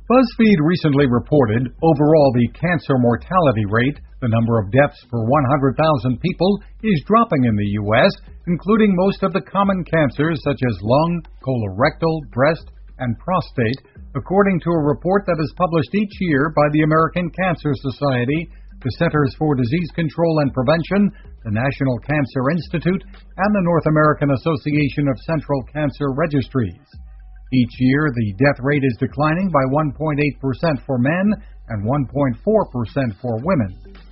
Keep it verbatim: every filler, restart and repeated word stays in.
BuzzFeed recently reported overall the cancer mortality rate, the number of deaths per one hundred thousand people, is dropping in the U S, including most of the common cancers such as lung, colorectal, breast, and prostate, according to a report that is published each year by the American Cancer Society, the Centers for Disease Control and Prevention, the National Cancer Institute, and the North American Association of Central Cancer Registries. Each year, the death rate is declining by one point eight percent for men and one point four percent for women.